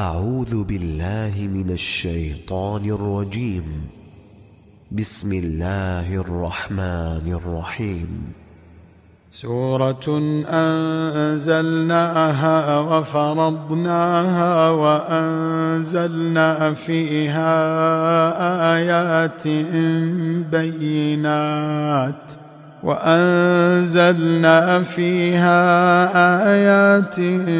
أعوذ بالله من الشيطان الرجيم. بسم الله الرحمن الرحيم. سورة أنزلناها وفرضناها وأنزلنا فيها آيات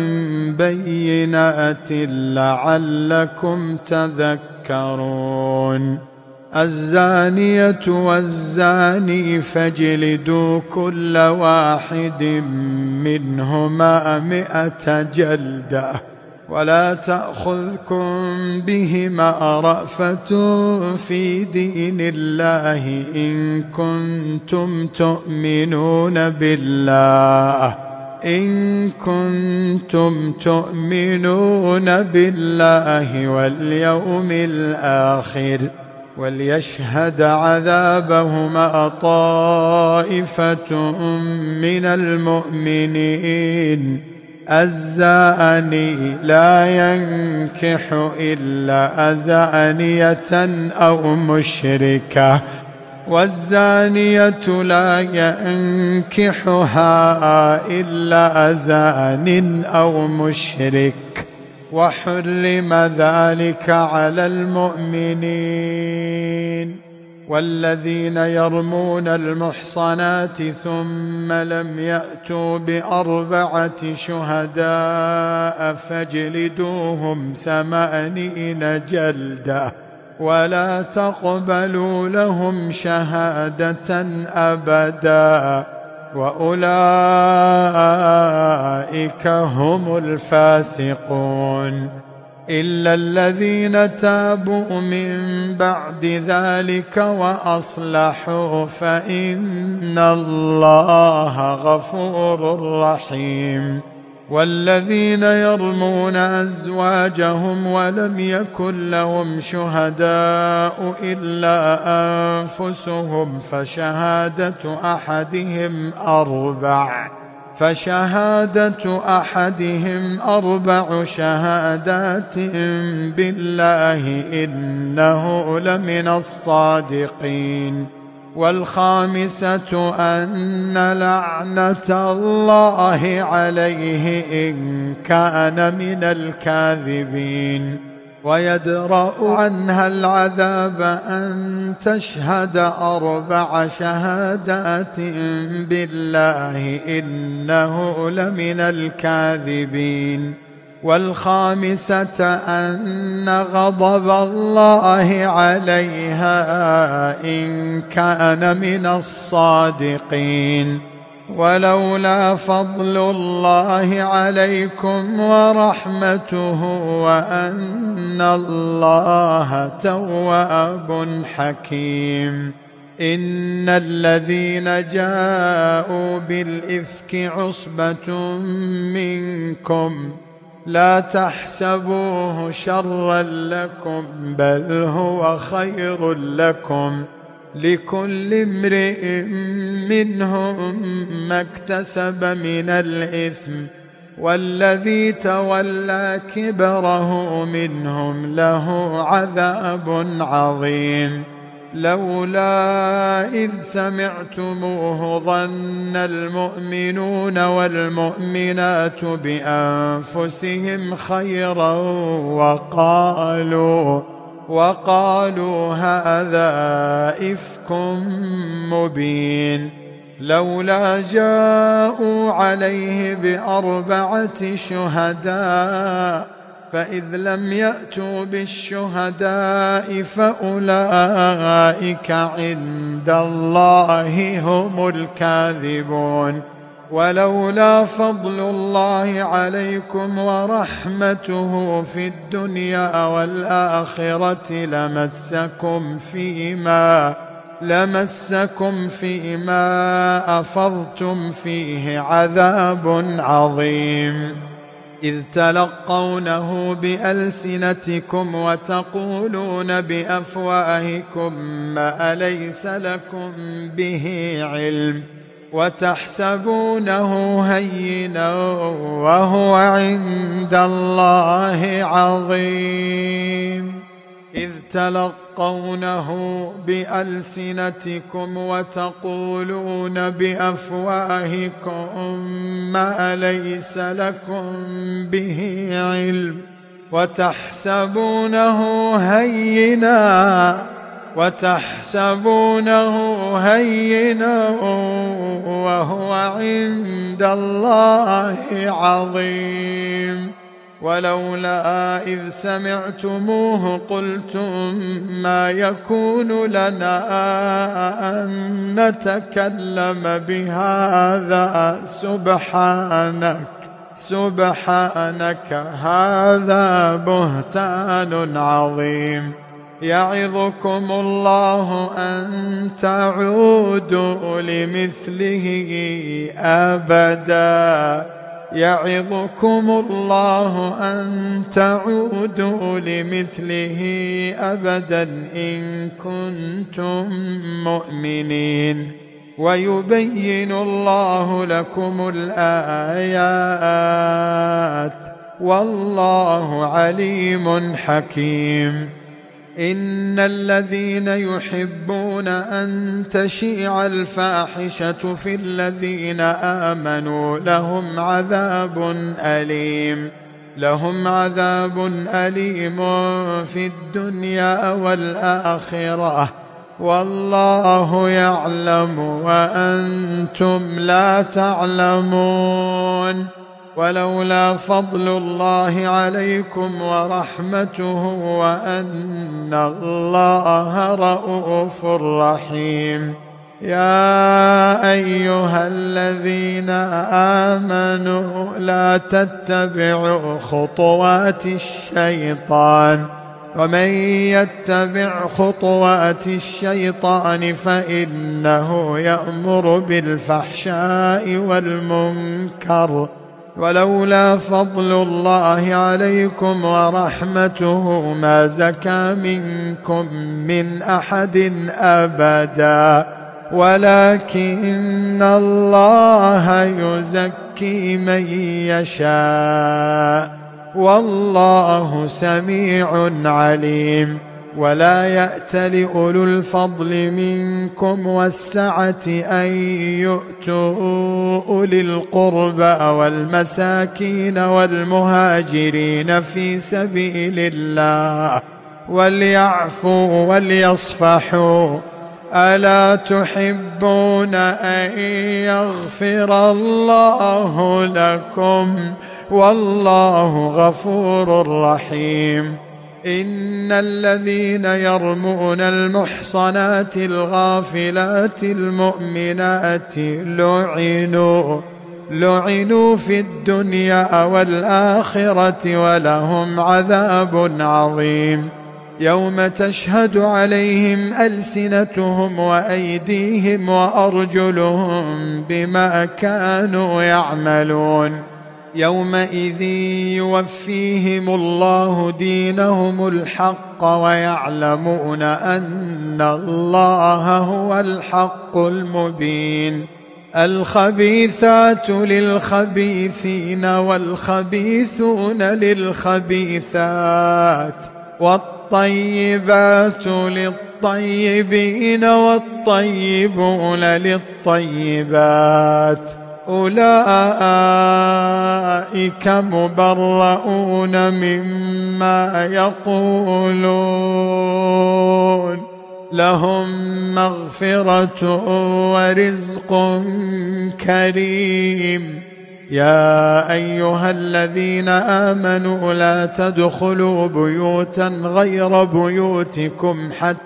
بينات لعلكم تذكرون. الزانية والزاني فاجلدوا كل واحد منهما 100 جلدة ولا تأخذكم بهما رأفة في دين الله إن كنتم تؤمنون بالله واليوم الآخر. وليشهد عذابهما طائفة من المؤمنين. الزاني لا ينكح إلا زانية أو مشركة، والزانية لا ينكحها إلا زان أو مشرك، وحرم ذلك على المؤمنين. والذين يرمون المحصنات ثم لم يأتوا ب4 شهداء فاجلدوهم 80 جلدة ولا تقبلوا لهم شهادة أبدا، وأولئك هم الفاسقون. إلا الذين تابوا من بعد ذلك وأصلحوا فإن الله غفور رحيم. والذين يرمون أزواجهم ولم يكن لهم شهداء إلا أنفسهم فشهادة أحدهم 4 شهادات بالله إنه لمن الصادقين. والخامسة أن لعنة الله عليه إن كان من الكاذبين. ويدرأ عنها العذاب أن تشهد 4 شهادات بالله إنه لمن الكاذبين. والخامسة أن غضب الله عليها إن كان من الصادقين. ولولا فضل الله عليكم ورحمته وأن الله تواب حكيم. إن الذين جاءوا بالإفك عصبة منكم لا تحسبوه شرا لكم بل هو خير لكم، لكل امرئ منهم ما اكتسب من الإثم، والذي تولى كبره منهم له عذاب عظيم. لولا إذ سمعتموه ظن المؤمنون والمؤمنات بأنفسهم خيرا وقالوا هذا إفك مبين. لولا جاءوا عليه ب4 شهداء فإذ لم يأتوا بالشهداء فأولئك عند الله هم الكاذبون. ولولا فضل الله عليكم ورحمته في الدنيا والآخرة لمسكم فيما أفضتم فيه عذاب عظيم. إذ تلقونه بألسنتكم وتقولون بأفواهكم ما ليس لكم به علم وتحسبونه هينا وهو عند الله عظيم إذ تلقونه بألسنتكم وتقولون بأفواهكم ما ليس لكم به علم وتحسبونه هينا وهو عند الله عظيم ولولا إذ سمعتموه قلتم ما يكون لنا أن نتكلم بهذا سبحانك هذا بهتان عظيم يعظكم الله أن تعودوا لمثله أبدا إن كنتم مؤمنين ويبين الله لكم الآيات والله عليم حكيم إن الذين يحبون أن تشيع الفاحشة في الذين آمنوا لهم عذاب أليم في الدنيا والآخرة والله يعلم وأنتم لا تعلمون ولولا فضل الله عليكم ورحمته وأن الله رءوف رحيم يا أيها الذين آمنوا لا تتبعوا خطوات الشيطان ومن يتبع خطوات الشيطان فإنه يأمر بالفحشاء والمنكر ولولا فضل الله عليكم ورحمته ما زكى منكم من أحد أبدا ولكن الله يزكي من يشاء والله سميع عليم ولا يأتل أولو الفضل منكم والسعة أن يؤتوا أولي القربى والمساكين والمهاجرين في سبيل الله وليعفوا وليصفحوا ألا تحبون أن يغفر الله لكم والله غفور رحيم إن الذين يرمون المحصنات الغافلات المؤمنات لعنوا في الدنيا والآخرة ولهم عذاب عظيم يوم تشهد عليهم ألسنتهم وأيديهم وأرجلهم بما كانوا يعملون يومئذ يوفيهم الله دينهم الحق ويعلمون أن الله هو الحق المبين الخبيثات للخبيثين والخبيثون للخبيثات والطيبات للطيبين والطيبون للطيبات أولئك مبرؤون مما يقولون لهم مغفرة ورزق كريم يا أيها الذين آمنوا لا تدخلوا بيوتا غير بيوتكم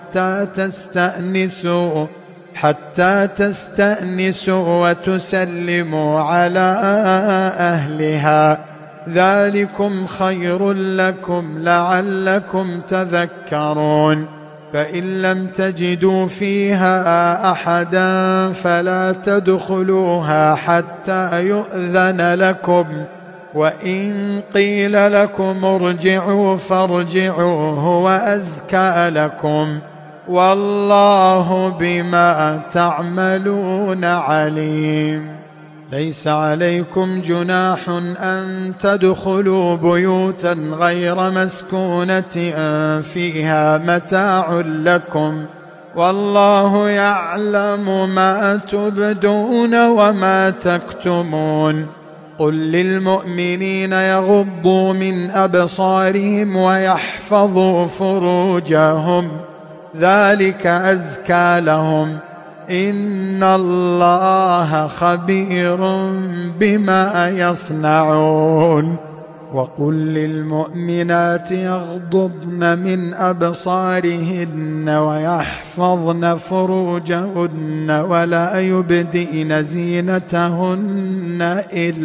حتى تستأنسوا وتسلموا على أهلها ذلكم خير لكم لعلكم تذكرون فإن لم تجدوا فيها أحدا فلا تدخلوها حتى يؤذن لكم وإن قيل لكم ارجعوا فارجعوا هو أزكى لكم والله بما تعملون عليم. ليس عليكم جناح أن تدخلوا بيوتا غير مسكونة فيها متاع لكم، والله يعلم ما تبدون وما تكتمون. قل للمؤمنين يغضوا من أبصارهم ويحفظوا فروجهم، ذلك أزكى لهم، إن الله خبير بما يصنعون. وقل للمؤمنات يغضضن من أبصارهن ويحفظن فروجهن ولا يبدين زينتهن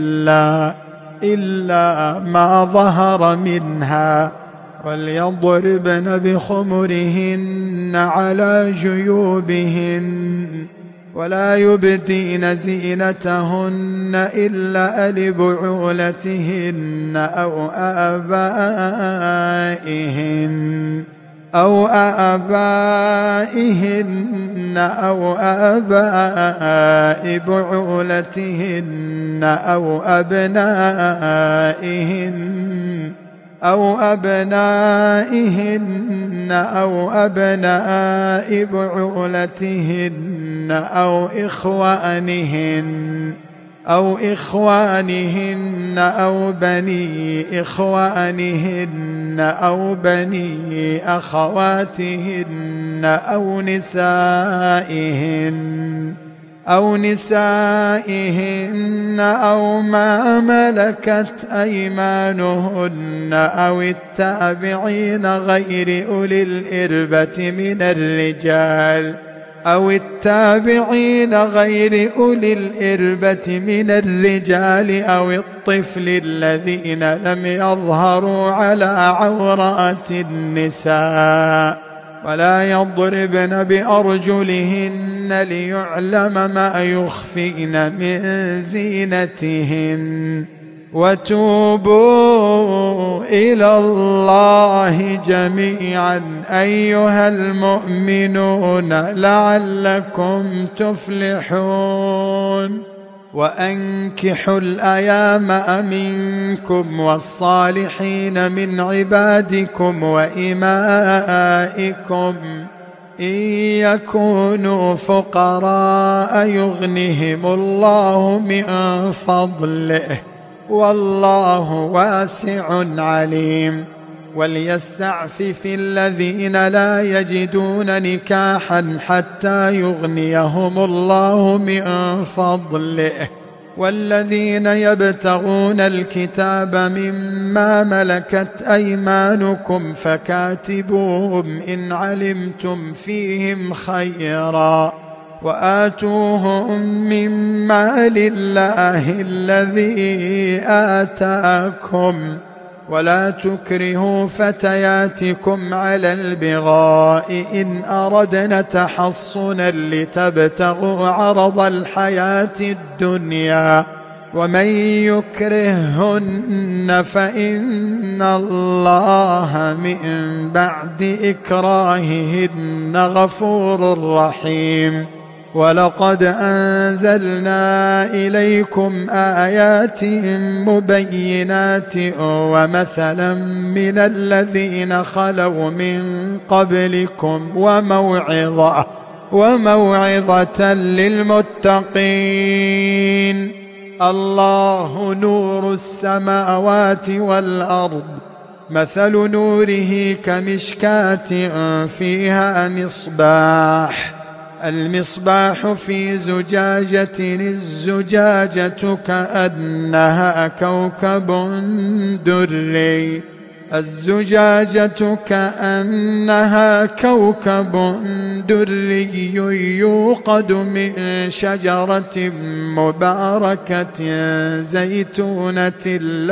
إلا ما ظهر منها، وليضربن بخمرهن على جيوبهن، ولا يبدين زينتهن إلا لبعولتهن أو آبائهن أو آباء بعولتهن أو أبنائهن أو أبناء بعولتهن أو إخوانهن أو بني إخوانهن أو بني أخواتهن أو نسائهن أو ما ملكت أيمانهن أو التابعين غير أولي الإربة من الرجال أو الطفل الذين لم يظهروا على عورات النساء، ولا يضربن بأرجلهن ليعلم ما يخفين من زينتهن. وتوبوا إلى الله جميعا أيها المؤمنون لعلكم تفلحون. وأنكحوا الأيام منكم والصالحين من عبادكم وإمائكم إن يكونوا فقراء يغنهم الله من فضله، والله واسع عليم. وليستعفف الذين لا يجدون نكاحا حتى يغنيهم الله من فضله، والذين يبتغون الكتاب مما ملكت أيمانكم فكاتبوهم إن علمتم فيهم خيرا، وآتوهم من مال الله الذي آتاكم، ولا تكرهوا فتياتكم على البغاء إن أردنا تحصنا لتبتغوا عرض الحياة الدنيا، ومن يكرههن فإن الله من بعد إكراههن غفور رحيم. ولقد أنزلنا إليكم آيات مبينات ومثلا من الذين خلوا من قبلكم وموعظة للمتقين. الله نور السماوات والأرض، مثل نوره كمشكاة فيها مصباح، المصباح في زجاجة، الزجاجة كأنها كوكب دري يوقد من شجرة مباركة زيتونة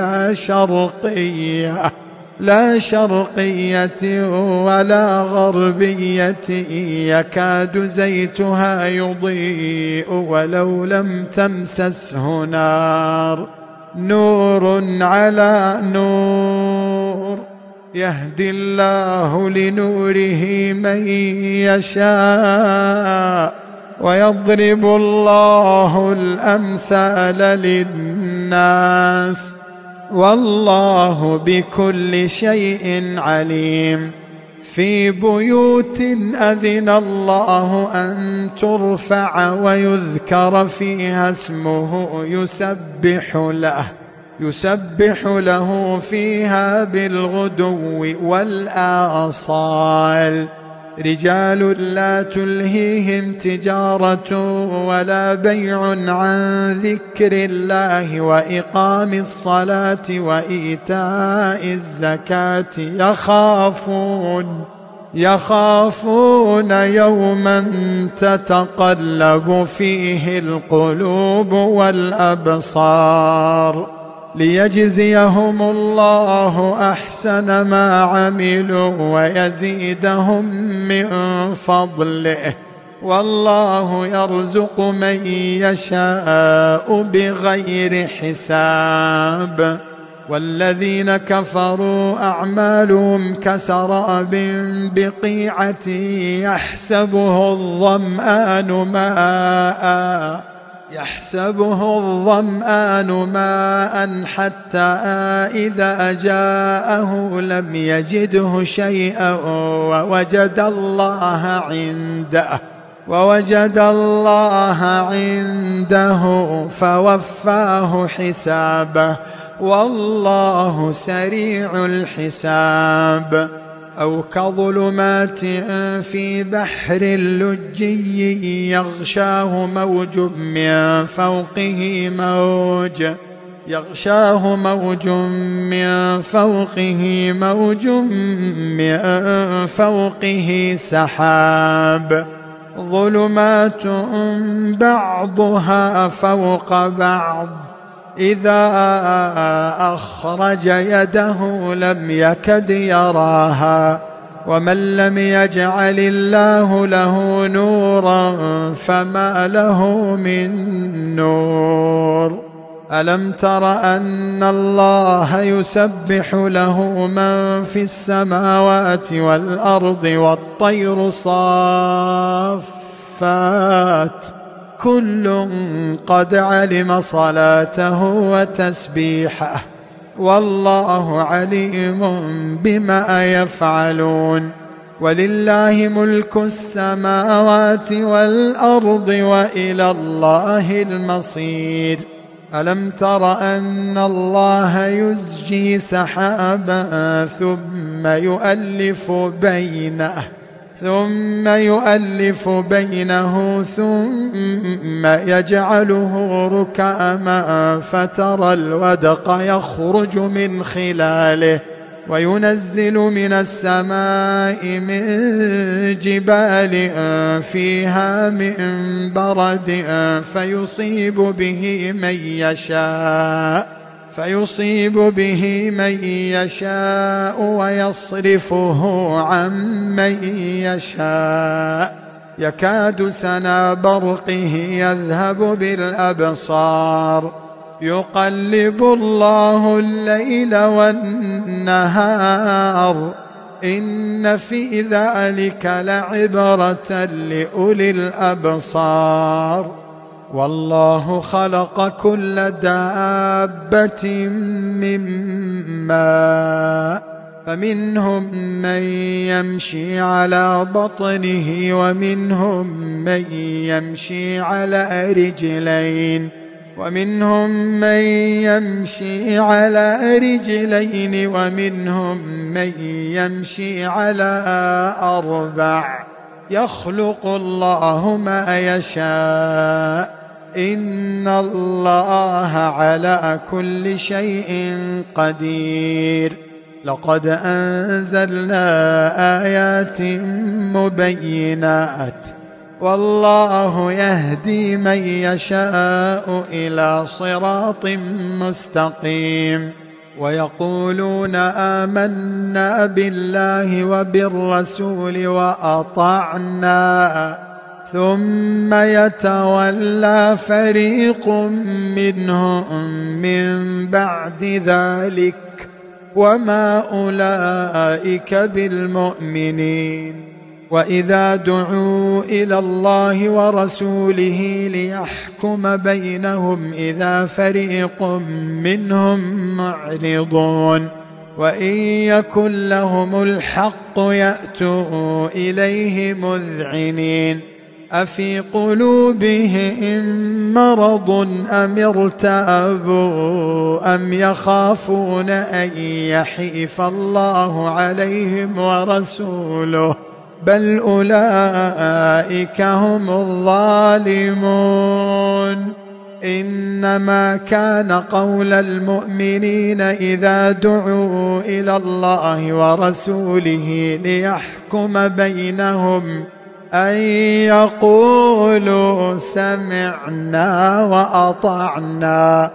لا شرقية ولا غربية يكاد زيتها يضيء ولو لم تمسسه نار، نور على نور، يهدي الله لنوره من يشاء ويضرب الله الأمثال للناس والله بكل شيء عليم. في بيوت أذن الله أن ترفع ويذكر فيها اسمه يسبح له فيها بالغدو والآصال رجال لا تلهيهم تجارة ولا بيع عن ذكر الله وإقام الصلاة وإيتاء الزكاة يخافون يوما تتقلب فيه القلوب والأبصار ليجزيهم الله أحسن ما عملوا ويزيدهم من فضله والله يرزق من يشاء بغير حساب. والذين كفروا أعمالهم كسراب بقيعة يحسبه الظمآن ماء حتى إذا جاءه لم يجده شيئا ووجد الله عنده فوفاه حسابه والله سريع الحساب. أو كظلمات في بحر لجي يغشاه موج من فوقه سحاب ظلمات بعضها فوق بعض إذا أخرج يده لم يكد يراها ومن لم يجعل الله له نورا فما له من نور. ألم تر أن الله يسبح له من في السماوات والأرض والطير صافات كل قد علم صلاته وتسبيحه والله عليم بما يفعلون. ولله ملك السماوات والأرض وإلى الله المصير. ألم تر أن الله يزجي سحابا ثم يؤلف بينه ثم يجعله ركاما فترى الودق يخرج من خلاله وينزل من السماء من جبال فيها من برد فيصيب به من يشاء ويصرفه عن من يشاء يكاد سنا برقه يذهب بالأبصار يقلب الله الليل والنهار إن في ذلك لعبرة لأولي الأبصار. والله خلق كل دابة من ماء فمنهم من يمشي على بطنه ومنهم من يمشي على رجلين ومنهم من يمشي على أربع يخلق الله ما يشاء إن الله على كل شيء قدير. لقد أنزلنا آيات مبينات والله يهدي من يشاء إلى صراط مستقيم. ويقولون آمنا بالله وبالرسول وأطعنا ثم يتولى فريق منهم من بعد ذلك وما أولئك بالمؤمنين. وإذا دعوا إلى الله ورسوله ليحكم بينهم إذا فريق منهم معرضون، وإن يكن لهم الحق يأتوا إليه مذعنين. أفي قلوبهم مرض أم ارتابوا أم يخافون أن يحيف الله عليهم ورسوله بل أولئك هم الظالمون. إنما كان قول المؤمنين إذا دعوا إلى الله ورسوله ليحكم بينهم أن يقولوا سمعنا وأطعنا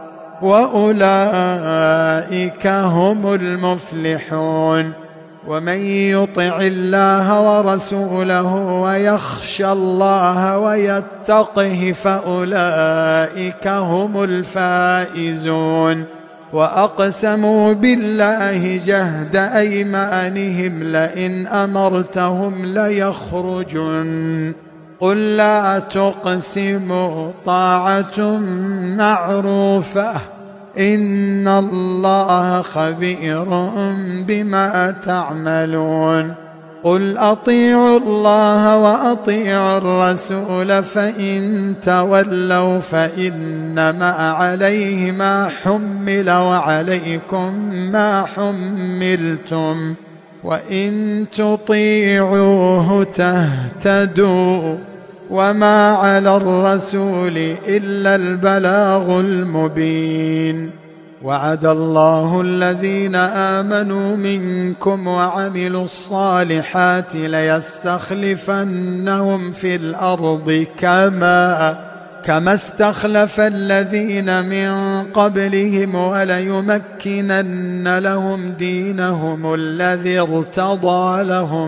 وأولئك هم المفلحون. ومن يطع الله ورسوله ويخشى الله ويتقه فأولئك هم الفائزون. وأقسموا بالله جهد أيمانهم لئن أمرتهم ليخرجن قل لا تقسموا طاعة معروفة إن الله خبير بما تعملون. قل أطيعوا الله وأطيعوا الرسول فإن تولوا فإنما عليه ما حمل وعليكم ما حملتم وإن تطيعوه تهتدوا وما على الرسول إلا البلاغ المبين. وعد الله الذين آمنوا منكم وعملوا الصالحات ليستخلفنهم في الأرض كما استخلف الذين من قبلهم وليمكنن لهم دينهم الذي ارتضى لهم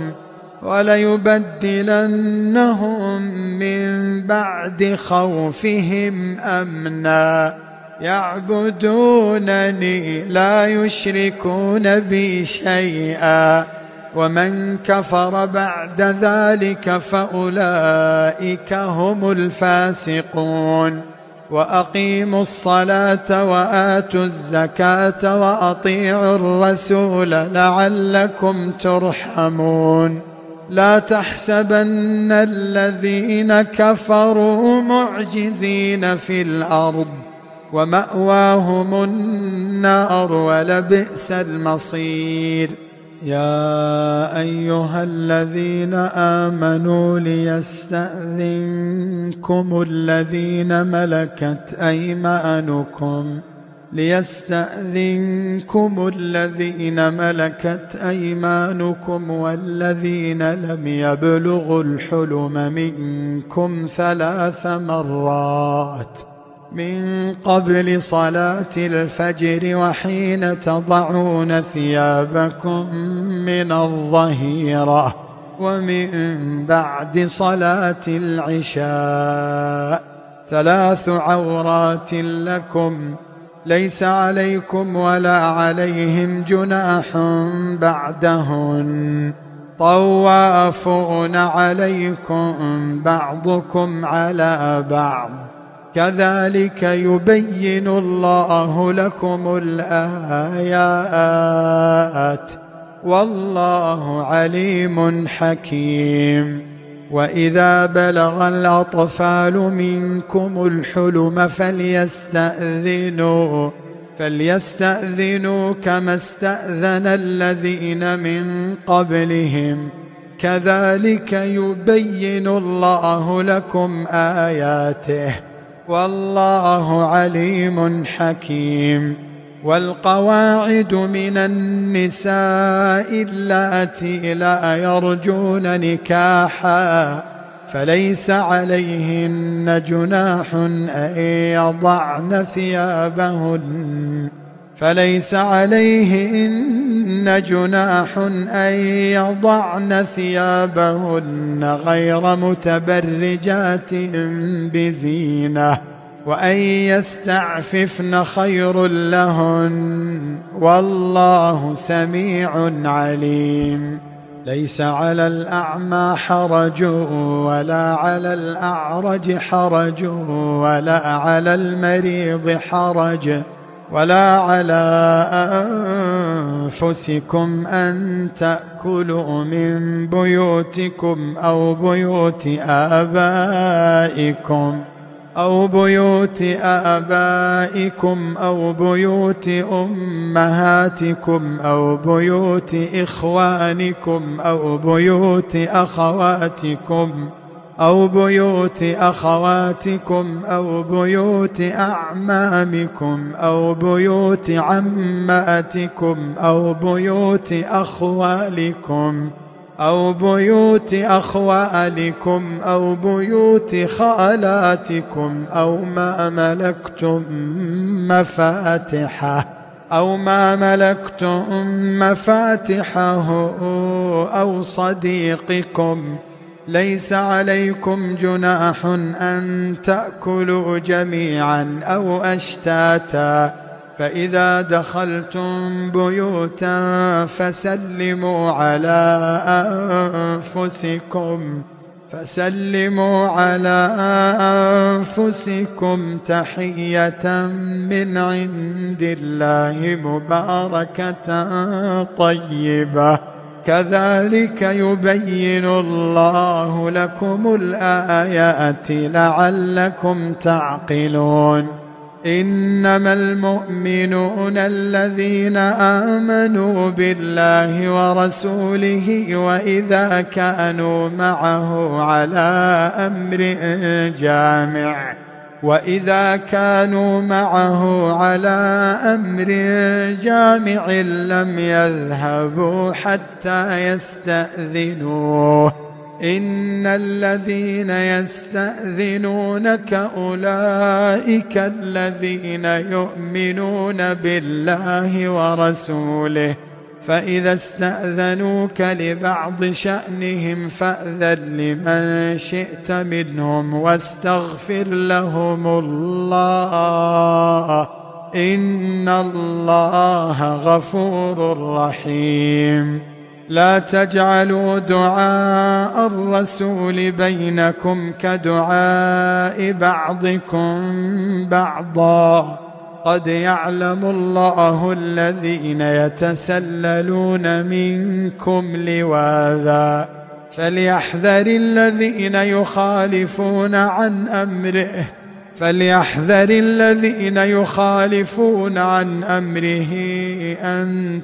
وليبدلنهم من بعد خوفهم أمنا يعبدونني لا يشركون بي شيئا ومن كفر بعد ذلك فأولئك هم الفاسقون. وأقيموا الصلاة وآتوا الزكاة وأطيعوا الرسول لعلكم ترحمون. لا تحسبن الذين كفروا معجزين في الأرض ومأواهم النار ولبئس المصير. يا أيها الذين آمنوا ليستأذنكم الذين ملكت أيمانكم والذين لم يبلغوا الحلم منكم 3 مرات من قبل صلاة الفجر وحين تضعون ثيابكم من الظهيرة ومن بعد صلاة العشاء 3 عورات لكم ليس عليكم ولا عليهم جناح بعدهن طوافون عليكم بعضكم على بعض كذلك يبين الله لكم الآيات والله عليم حكيم. وإذا بلغ الأطفال منكم الحلم فليستأذنوا كما استأذن الذين من قبلهم كذلك يبين الله لكم آياته والله عليم حكيم. والقواعد من النساء اللاتي لا يرجون نكاحا فليس عليهن جناح أن يضعن ثيابهن غير متبرجات بزينة وأن يستعففن خير لهن والله سميع عليم. ليس على الأعمى حرج ولا على الأعرج حرج ولا على المريض حرج ولا على أنفسكم أن تأكلوا من بيوتكم أو بيوت آبائكم أو بيوت أمهاتكم أو بيوت إخوانكم أو بيوت أخواتكم أو بيوت أعمامكم أو بيوت عماتكم أو بيوت أخوالكم أو بيوت خالاتكم أو ما ملكتم مفاتحه أو صديقكم. ليس عليكم جناح أن تأكلوا جميعا أو أشتاتا، فإذا دخلتم بيوتا فسلموا على أنفسكم تحية من عند الله مباركة طيبة، كذلك يبين الله لكم الآيات لعلكم تعقلون. إنما المؤمنون الذين آمنوا بالله ورسوله وإذا كانوا معه على أمر جامع لم يذهبوا حتى يستأذنوه. إن الذين يستأذنونك أولئك الذين يؤمنون بالله ورسوله، فإذا استأذنوك لبعض شأنهم فأذن لمن شئت منهم واستغفر لهم الله، إن الله غفور رحيم. لا تجعلوا دعاء الرسول بينكم كدعاء بعضكم بعضا، قد يعلم الله الذين يتسللون منكم لواذا، فليحذر الذين يخالفون عن أمره أن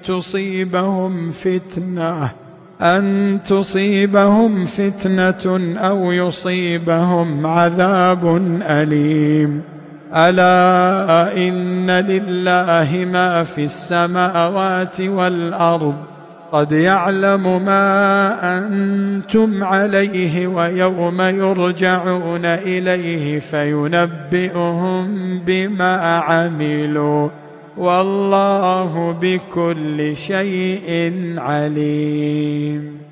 تصيبهم فتنة أو يصيبهم عذاب أليم. ألا إن لله ما في السماوات والأرض، قد يعلم ما أنتم عليه ويوم يرجعون إليه فينبئهم بما عملوا، والله بكل شيء عليم.